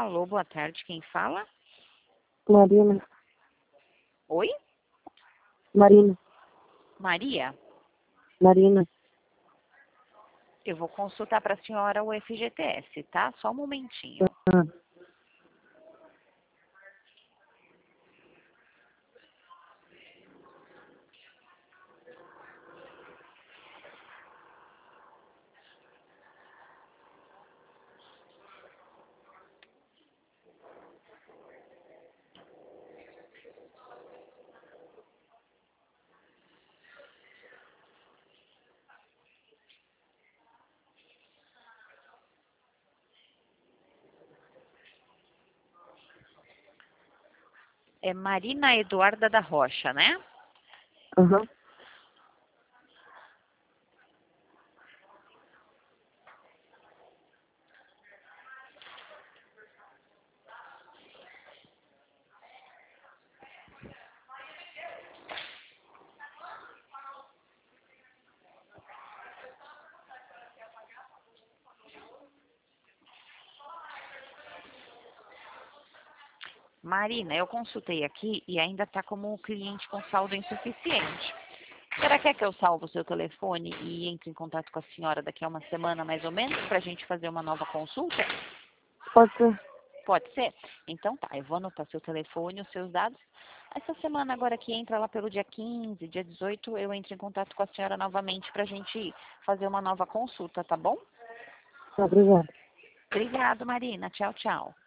Alô, boa tarde, quem fala? Marina. Oi? Marina. Maria? Marina. Eu vou consultar para a senhora o FGTS, tá? Só um momentinho. Ah, É Marina Eduarda da Rocha, né? aham. Marina, eu consultei aqui e ainda está como cliente com saldo insuficiente. Será que eu salvo o seu telefone e entro em contato com a senhora daqui a uma semana, mais ou menos, para a gente fazer uma nova consulta? Pode ser. Pode ser? Então tá, eu vou anotar seu telefone, os seus dados. Essa semana agora que entra lá pelo dia 15, dia 18, eu entro em contato com a senhora novamente para a gente fazer uma nova consulta, tá bom? Obrigada. Obrigado, Marina. Tchau, tchau.